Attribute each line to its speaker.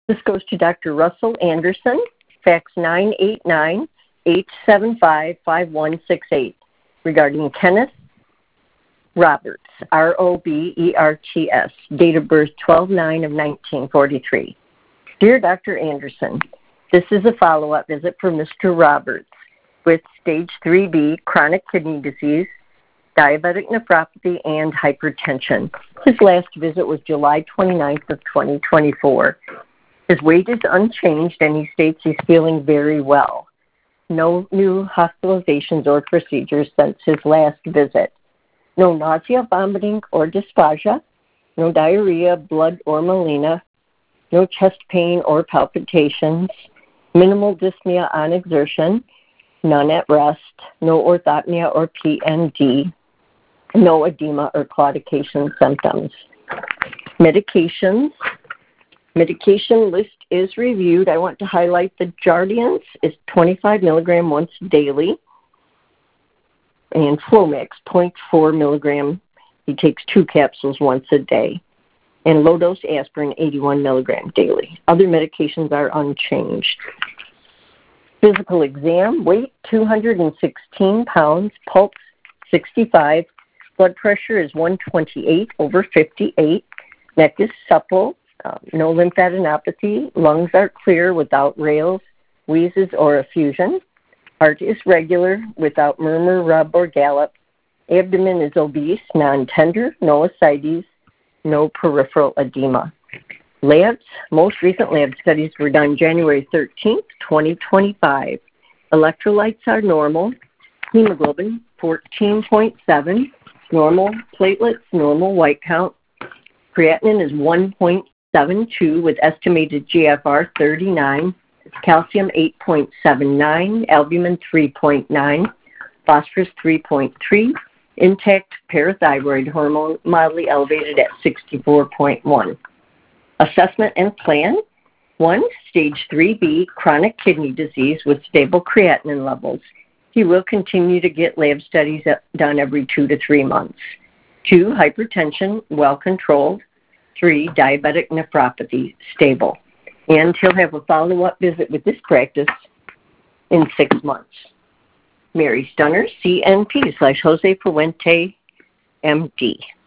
Speaker 1: This goes to Dr. Russell Anderson, fax 989-875-5168, regarding Kenneth Roberts, Roberts, date of birth 12/9 of 1943. Dear Dr. Anderson, this is a follow-up visit for Mr. Roberts with stage 3B chronic kidney disease, diabetic nephropathy, and hypertension. His last visit was July 29th of 2024. His weight is unchanged, and he states he's feeling very well. No new hospitalizations or procedures since his last visit. No nausea, vomiting, or dysphagia. No diarrhea, blood, or melena. No chest pain or palpitations. Minimal dyspnea on exertion. None at rest. No orthopnea or PND. No edema or claudication symptoms. Medications. Medication list is reviewed. I want to highlight the Jardiance is 25 milligram once daily, and Flomax 0.4 milligram. He takes 2 capsules once a day, and low-dose aspirin 81 milligram daily. Other medications are unchanged. Physical exam, weight 216 pounds, pulse 65, blood pressure is 128/58, neck is supple. No lymphadenopathy. Lungs are clear without rales, wheezes, or effusion. Heart is regular without murmur, rub, or gallop. Abdomen is obese, non-tender, no ascites, no peripheral edema. Labs, most recent lab studies were done January 13th, 2025. Electrolytes are normal. Hemoglobin 14.7, normal. Platelets, normal. White count. Creatinine is 1.72 with estimated GFR 39, calcium 8.79, albumin 3.9, phosphorus 3.3, intact parathyroid hormone mildly elevated at 64.1. Assessment and plan. 1, stage 3B, chronic kidney disease with stable creatinine levels. He will continue to get lab studies done every 2 to 3 months. 2, hypertension, well controlled. 3, diabetic nephropathy, stable. And he'll have a follow-up visit with this practice in 6 months. Mary Stunner, CNP /Jose Fuente, MD.